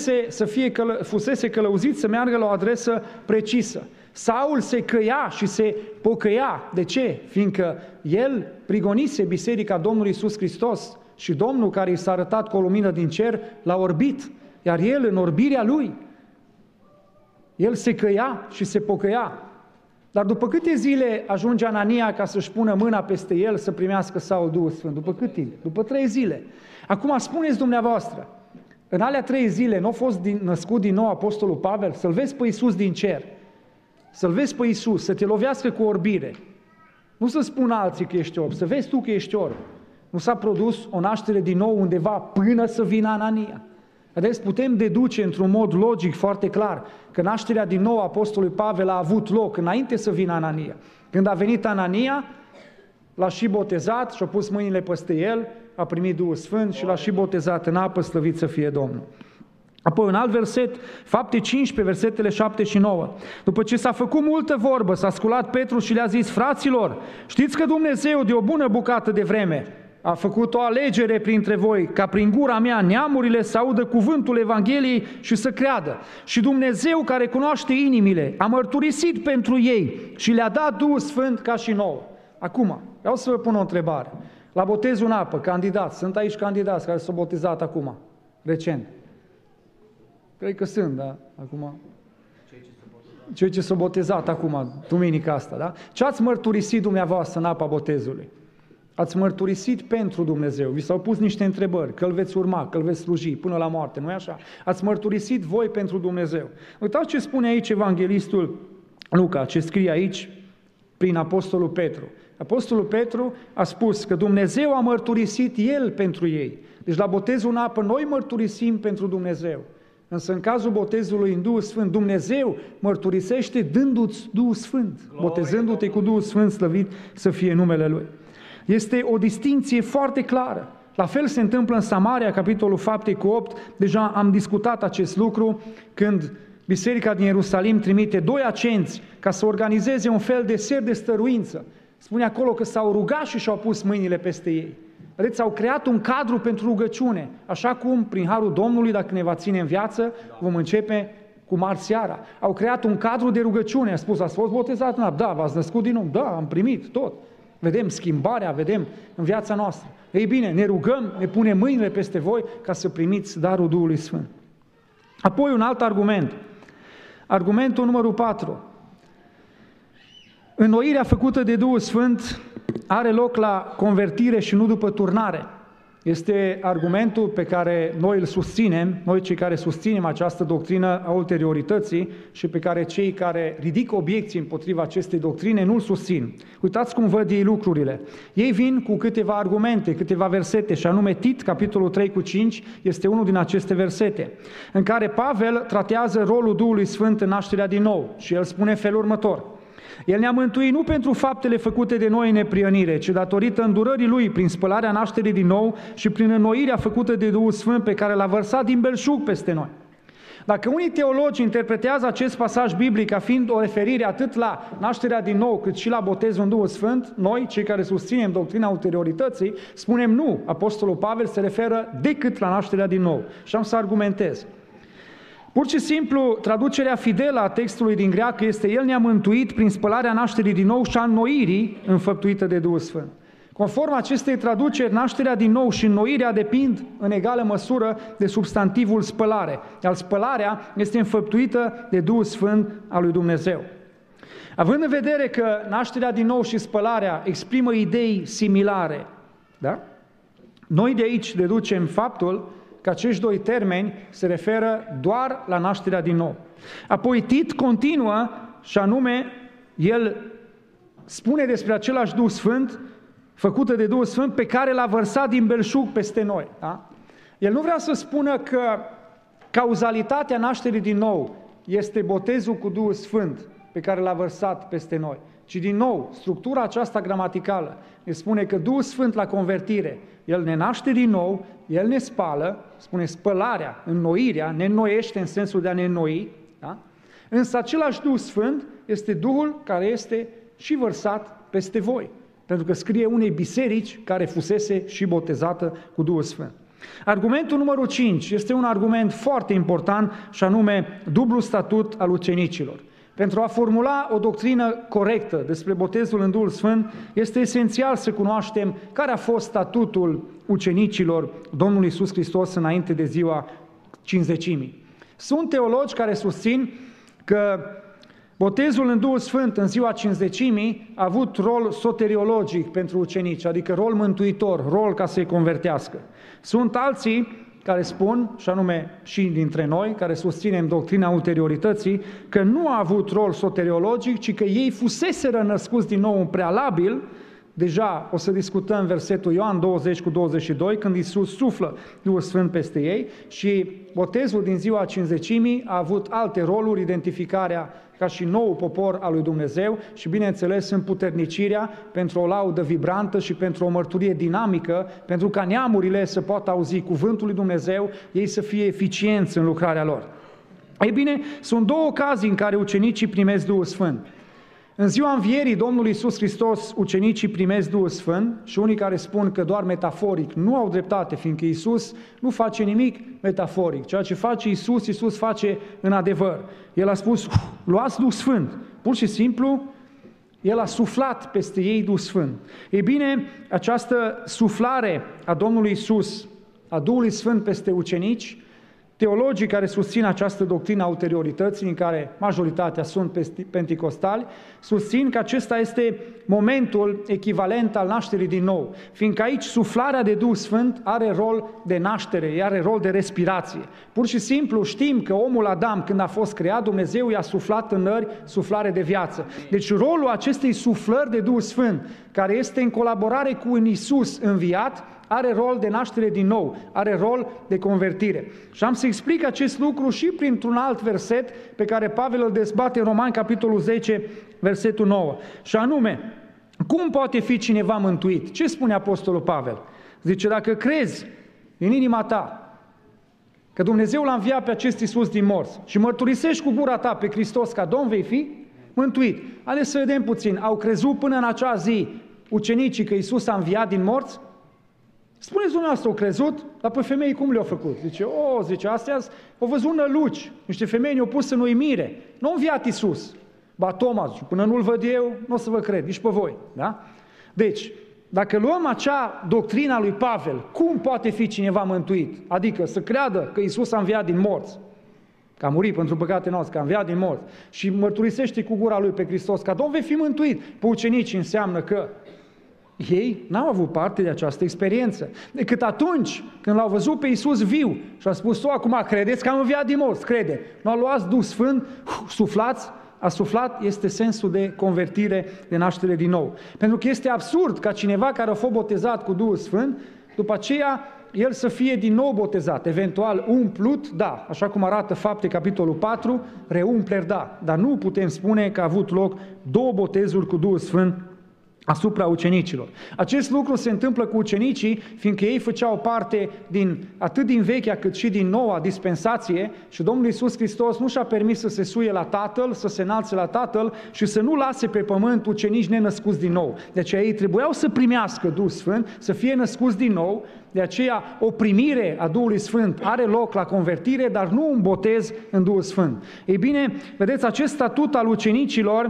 fusese călăuzit să meargă la o adresă precisă. Saul se căia și se pocăia. De ce? Fiindcă el prigonise biserica Domnului Iisus Hristos și Domnul care i s-a arătat cu o lumină din cer l-a orbit, iar el în orbirea lui, el se căia și se pocăia. Dar după câte zile ajunge Anania ca să-și pună mâna peste el să primească Saul Duhul Sfânt? După cât timp? După 3 zile. Acum spuneți dumneavoastră, în alea 3 zile nu a fost născut din nou Apostolul Pavel? Să-L vezi pe Iisus din cer, să-L vezi pe Iisus, să te lovească cu orbire. Nu să spună alții că ești orb, să vezi tu că ești orb. Nu s-a produs o naștere din nou undeva până să vină Anania. Vedeți, putem deduce într-un mod logic foarte clar că nașterea din nou a Apostolului Pavel a avut loc înainte să vină Anania. Când a venit Anania, l-a și botezat și-a pus mâinile peste el, a primit Duhul Sfânt și l-a și botezat în apă, slăvit să fie Domnul. Apoi un alt verset, Fapte 15, versetele 7 și 9. După ce s-a făcut multă vorbă, s-a sculat Petru și le-a zis, fraților, știți că Dumnezeu de o bună bucată de vreme a făcut o alegere printre voi, ca prin gura mea neamurile să audă cuvântul Evangheliei și să creadă. Și Dumnezeu, care cunoaște inimile, a mărturisit pentru ei și le-a dat Duhul Sfânt ca și nouă. Acum, vreau să vă pun o întrebare. La botezul în apă, candidați, sunt aici candidați care s-au botezat acum, recent. Cred că sunt, da, acum. Cei ce s-au botezat acum, duminica asta, da? Ce ați mărturisit dumneavoastră în apa botezului? Ați mărturisit pentru Dumnezeu, vi s-au pus niște întrebări, că îl veți urma, că îl veți sluji până la moarte, nu-i așa? Ați mărturisit voi pentru Dumnezeu. Uitați ce spune aici evanghelistul Luca, ce scrie aici prin Apostolul Petru. Apostolul Petru a spus că Dumnezeu a mărturisit El pentru ei, Deci la botezul în apă noi mărturisim pentru Dumnezeu. Însă în cazul botezului în Duhul Sfânt, Dumnezeu mărturisește dându-ți Duhul Sfânt, botezându-te cu Duhul Sfânt, slăvit să fie numele Lui. Este o distinție foarte clară. La fel se întâmplă în Samaria, capitolul Fapte cu 8, deja am discutat acest lucru, când Biserica din Ierusalim trimite 2 agenți ca să organizeze un fel de ser de stăruință. Spune acolo că s-au rugat și și-au pus mâinile peste ei. Vedeți, au creat un cadru pentru rugăciune, așa cum, prin harul Domnului, dacă ne va ține în viață, vom începe cu marți seara. Au creat un cadru de rugăciune, a spus, ați fost botezat în apă? Da, v-ați născut din nou? Da, am primit tot. Vedem schimbarea, vedem în viața noastră. Ei bine, ne rugăm, ne punem mâinile peste voi ca să primiți darul Duhului Sfânt. Apoi un alt argument. Argumentul numărul 4. Înnoirea făcută de Duhul Sfânt are loc la convertire și nu după turnare. Este argumentul pe care noi îl susținem, noi cei care susținem această doctrină a ulteriorității și pe care cei care ridică obiecții împotriva acestei doctrine nu îl susțin. Uitați cum văd ei lucrurile. Ei vin cu câteva argumente, câteva versete, și anume Tit, capitolul 3 cu 5, este unul din aceste versete, în care Pavel tratează rolul Duhului Sfânt în nașterea din nou și el spune în felul următor: El ne-a mântuit nu pentru faptele făcute de noi în neprihănire, ci datorită îndurării Lui prin spălarea nașterii din nou și prin înnoirea făcută de Duhul Sfânt pe care l-a vărsat din belșug peste noi. Dacă unii teologi interpretează acest pasaj biblic ca fiind o referire atât la nașterea din nou, cât și la botezul în Duhul Sfânt, noi, cei care susținem doctrina ulteriorității, spunem nu, Apostolul Pavel se referă decât la nașterea din nou. Și am să argumentez. Pur și simplu, traducerea fidelă a textului din greacă este: El ne-a mântuit prin spălarea nașterii din nou și a înnoirii înfăptuită de Duhul Sfânt. Conform acestei traduceri, nașterea din nou și înnoirea depind în egală măsură de substantivul spălare, iar spălarea este înfăptuită de Duhul Sfânt al lui Dumnezeu. Având în vedere că nașterea din nou și spălarea exprimă idei similare, da? Noi de aici deducem faptul că acești 2 termeni se referă doar la nașterea din nou. Apoi Tit continuă și anume, el spune despre același Duh Sfânt, făcută de Duhul Sfânt, pe care l-a vărsat din belșug peste noi. Da? El nu vrea să spună că cauzalitatea nașterii din nou este botezul cu Duhul Sfânt pe care l-a vărsat peste noi, ci din nou, structura aceasta gramaticală ne spune că Duhul Sfânt la convertire, El ne naște din nou, El ne spală, spune spălarea, înnoirea, ne înnoiește în sensul de a ne înnoi, da? Însă același Duh Sfânt este Duhul care este și vărsat peste voi, pentru că scrie unei biserici care fusese și botezată cu Duhul Sfânt. Argumentul numărul 5 este un argument foarte important și anume dublu statut al ucenicilor. Pentru a formula o doctrină corectă despre botezul în Duhul Sfânt, este esențial să cunoaștem care a fost statutul ucenicilor Domnului Iisus Hristos înainte de ziua Cincizecimii. Sunt teologi care susțin că botezul în Duhul Sfânt în ziua Cincizecimii a avut rol soteriologic pentru ucenici, adică rol mântuitor, rol ca să-i convertească. Sunt alții care spun, și anume și dintre noi, care susținem doctrina ulteriorității, că nu a avut rol soteriologic, ci că ei fuseseră născuți din nou în prealabil. Deja o să discutăm versetul Ioan 20 cu 22, când Iisus suflă Duhul Sfânt peste ei și botezul din ziua Cincizecimii a avut alte roluri, identificarea ca și nou popor al lui Dumnezeu și, bineînțeles, împuternicirea pentru o laudă vibrantă și pentru o mărturie dinamică, pentru ca neamurile să poată auzi cuvântul lui Dumnezeu, ei să fie eficienți în lucrarea lor. Ei bine, sunt 2 ocazii în care ucenicii primesc Duhul Sfânt. În ziua învierii Domnului Iisus Hristos, ucenicii primesc Duhul Sfânt și unii care spun că doar metaforic nu au dreptate, fiindcă Iisus nu face nimic metaforic. Ceea ce face Iisus, Iisus face în adevăr. El a spus, luați Duhul Sfânt. Pur și simplu, El a suflat peste ei Duhul Sfânt. Ei bine, această suflare a Domnului Iisus, a Duhului Sfânt peste ucenici, teologii care susțin această doctrină a ulteriorității, în care majoritatea sunt penticostali, susțin că acesta este momentul echivalent al nașterii din nou, fiindcă aici suflarea de Duh Sfânt are rol de naștere, are rol de respirație. Pur și simplu știm că omul Adam, când a fost creat, Dumnezeu i-a suflat în nări suflare de viață. Deci rolul acestei suflări de Duh Sfânt, care este în colaborare cu un Iisus înviat, are rol de naștere din nou, are rol de convertire. Și am să explic acest lucru și printr-un alt verset pe care Pavel îl dezbate în Romani, capitolul 10, versetul 9. Și anume, cum poate fi cineva mântuit? Ce spune Apostolul Pavel? Zice, dacă crezi în inima ta că Dumnezeu l-a înviat pe acest Iisus din morți și mărturisești cu gura ta pe Hristos ca Domn, vei fi mântuit. Haideți să vedem puțin. Au crezut până în acea zi ucenicii că Iisus a înviat din morți? Spuneți dumneavoastră, au crezut? Dar pe femei cum le-au făcut? Zice, astea au văzut năluci. Niște femei ne-au pus în uimire. Nu a înviat Iisus. Ba Toma, zice, până nu-L văd eu, nu o să vă cred, nici pe voi. Da? Deci, dacă luăm acea doctrină a lui Pavel, cum poate fi cineva mântuit? Adică să creadă că Iisus a înviat din morți, că a murit pentru păcate noastre, că a înviat din morți și mărturisește cu gura lui pe Hristos ca Domn, vei fi mântuit. Pe ucenici înseamnă că ei n-au avut parte de această experiență. Decât atunci când l-au văzut pe Iisus viu și a spus, acum credeți că am înviat din morți? Crede. Nu a luat Duh Sfânt, suflați, a suflat, este sensul de convertire, de naștere din nou. Pentru că este absurd ca cineva care a fost botezat cu Duhul Sfânt, după aceea el să fie din nou botezat, eventual umplut, da, așa cum arată Fapte, capitolul 4, reumpleri, da, dar nu putem spune că a avut loc 2 botezuri cu Duhul Sfânt asupra ucenicilor. Acest lucru se întâmplă cu ucenicii, fiindcă ei făceau parte atât din vechea cât și din noua dispensație și Domnul Iisus Hristos nu și-a permis să se suie la Tatăl, să se înalțe la Tatăl și să nu lase pe pământ ucenici nenăscuți din nou. De aceea ei trebuiau să primească Duhul Sfânt, să fie născuți din nou, de aceea o primire a Duhului Sfânt are loc la convertire, dar nu un botez în Duhul Sfânt. Ei bine, vedeți, acest statut al ucenicilor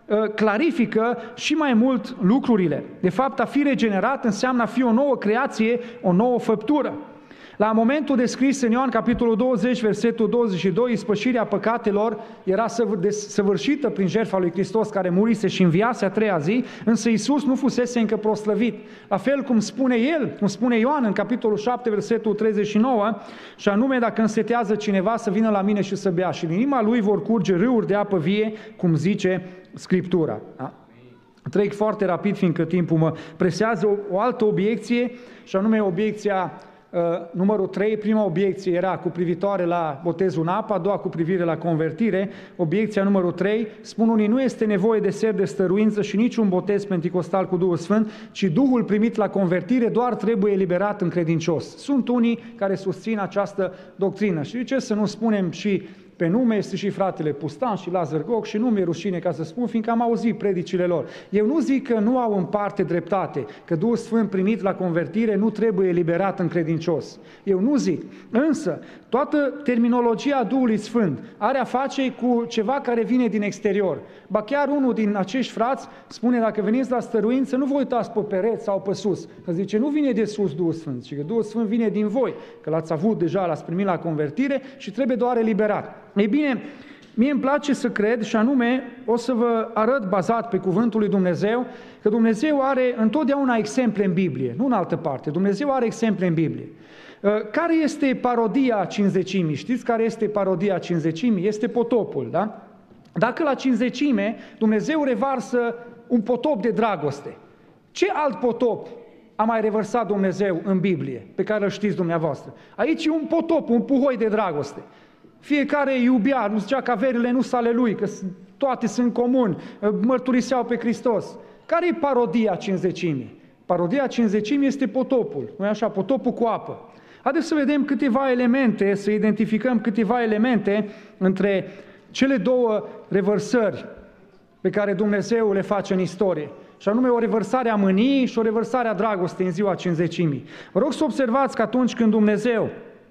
clarifică și mai mult lucrurile. De fapt, a fi regenerat înseamnă a fi o nouă creație, o nouă făptură. La momentul descris în Ioan, capitolul 20, versetul 22, ispășirea păcatelor era săvârșită prin jertfa lui Hristos care murise și înviase a 3-a zi, însă Iisus nu fusese încă proslăvit. La fel cum spune el, cum spune Ioan în capitolul 7, versetul 39, și anume, dacă însetează cineva să vină la mine și să bea și din inima lui vor curge râuri de apă vie, cum zice Scriptura. Da? Trec foarte rapid, fiindcă timpul mă presează. O altă obiecție, și anume obiecția numărul 3, prima obiecție era cu privitoare la botezul în apă, a doua cu privire la convertire. Obiecția numărul 3, spun unii, nu este nevoie de ser de stăruință și niciun botez penticostal cu Duhul Sfânt, ci Duhul primit la convertire doar trebuie eliberat în credincios. Sunt unii care susțin această doctrină. Și de ce să nu spunem și pe nume, este și fratele Pustan și Lazar Goc și nu mi-e rușine ca să spun, fiindcă am auzit predicile lor. Eu nu zic că nu au în parte dreptate, că Duhul Sfânt primit la convertire nu trebuie eliberat în credincios. Eu nu zic. Însă, toată terminologia Duhului Sfânt are a face cu ceva care vine din exterior. Ba chiar unul din acești frați spune, dacă veniți la stăruință, nu vă uitați pe pereți sau pe sus. Că zice, nu vine de sus Duhul Sfânt, ci că Duhul Sfânt vine din voi, că l-ați avut deja, l-ați primit la convertire și trebuie doar eliberat. Ei bine, mie îmi place să cred și anume o să vă arăt bazat pe cuvântul lui Dumnezeu că Dumnezeu are întotdeauna exemple în Biblie, nu în altă parte. Dumnezeu are exemple în Biblie. Care este parodia Cincizecimii? Știți care este parodia Cincizecimii? Este potopul, da? Dacă la Cincizecime Dumnezeu revarsă un potop de dragoste, ce alt potop a mai revărsat Dumnezeu în Biblie, pe care îl știți dumneavoastră? Aici e un potop, un puhoi de dragoste. Fiecare iubea, nu zicea că averile nu sale lui, că toate sunt comuni, mărturiseau pe Hristos. Care e parodia Cincizecimii? Parodia Cincizecimii este potopul, nu-i așa? Potopul cu apă. Haideți să vedem câteva elemente, să identificăm câteva elemente între cele două revărsări pe care Dumnezeu le face în istorie. Și anume o revărsare a mâniei și o revărsare a dragostei în ziua Cincizecimii. Vă rog să observați că atunci când Dumnezeu,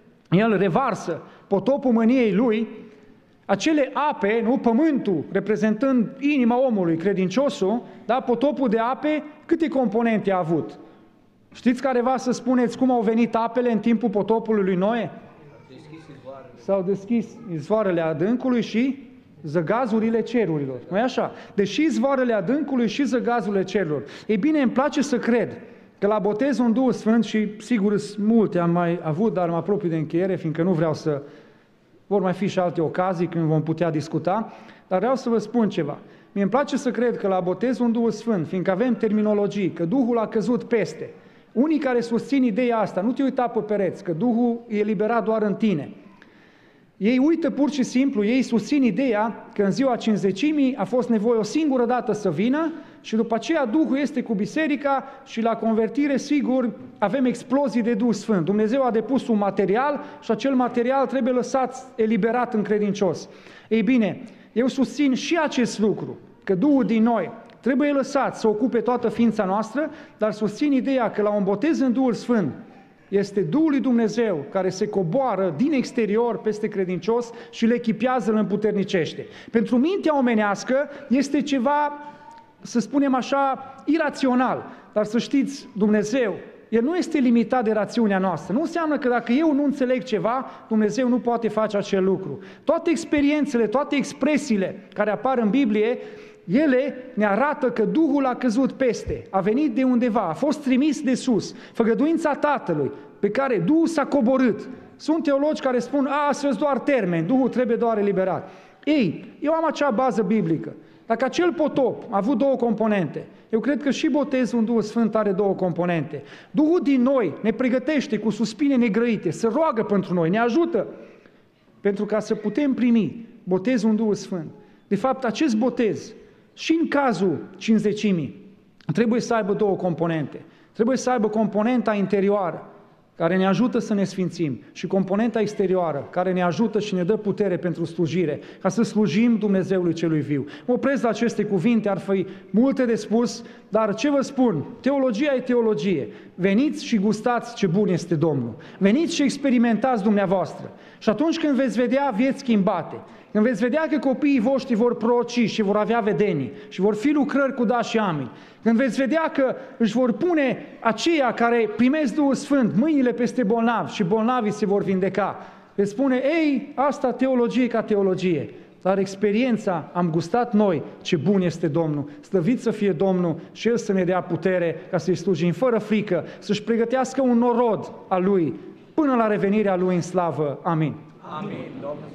El revarsă potopul mâniei Lui, acele ape, nu, pământul, reprezentând inima omului, credinciosul, da, potopul de ape, câte componente a avut? Știți careva să spuneți cum au venit apele în timpul potopului lui Noe? S-au deschis izvoarele adâncului și zăgazurile cerurilor. Nu-i așa? Deși izvoarele adâncului și zăgazurile cerurilor. Ei bine, îmi place să cred că la botezul în Duhul Sfânt, și sigur multe am mai avut, dar mă apropiu de încheiere, fiindcă nu vreau vor mai fi și alte ocazii când vom putea discuta, dar vreau să vă spun ceva. Mie îmi place să cred că la botezul în Duhul Sfânt, fiindcă avem terminologii, că Duhul a căzut peste. Unii care susțin ideea asta, nu te uita pe pereți, că Duhul e eliberat doar în tine. Ei uită pur și simplu, ei susțin ideea că în ziua Cincizecimii a fost nevoie o singură dată să vină și după aceea Duhul este cu biserica și la convertire, sigur, avem explozii de Duh Sfânt. Dumnezeu a depus un material și acel material trebuie lăsat eliberat în credincios. Ei bine, eu susțin și acest lucru, că Duhul din noi trebuie lăsat să ocupe toată ființa noastră, dar susțin ideea că la un botez în Duhul Sfânt este Duhul lui Dumnezeu care se coboară din exterior peste credincios și le echipează, îl împuternicește. Pentru mintea omenească este ceva, să spunem așa, irațional, dar să știți, Dumnezeu, El nu este limitat de rațiunea noastră. Nu înseamnă că dacă eu nu înțeleg ceva, Dumnezeu nu poate face acel lucru. Toate experiențele, toate expresiile care apar în Biblie, ele ne arată că Duhul a căzut peste, a venit de undeva, a fost trimis de sus, făgăduința Tatălui, pe care Duhul s-a coborât. Sunt teologi care spun, sunt doar termeni, Duhul trebuie doar eliberat. Ei, eu am acea bază biblică. Dacă acel potop a avut două componente, eu cred că și botezul în Duhul Sfânt are două componente. Duhul din noi ne pregătește cu suspine negrăite, să roagă pentru noi, ne ajută pentru ca să putem primi botezul în Duhul Sfânt. De fapt, acest botez, și în cazul Cincizecimii, trebuie să aibă două componente. Trebuie să aibă componenta interioară, care ne ajută să ne sfințim, și componenta exterioară, care ne ajută și ne dă putere pentru slujire, ca să slujim Dumnezeului celui viu. Mă opresc la aceste cuvinte, ar fi multe de spus, dar ce vă spun? Teologia e teologie. Veniți și gustați ce bun este Domnul. Veniți și experimentați dumneavoastră. Și atunci când veți vedea vieți schimbate, când veți vedea că copiii voștri vor proroci și vor avea vedenii și vor fi lucrări cu da și amin, când veți vedea că își vor pune aceia care primesc Duhul Sfânt mâinile peste bolnavi și bolnavii se vor vindeca, veți spune, ei, asta teologie ca teologie, dar experiența am gustat noi ce bun este Domnul, slăvit să fie Domnul și El să ne dea putere ca să-i slujim fără frică, să-și pregătească un norod al Lui până la revenirea Lui în slavă. Amin. Amin. Domnul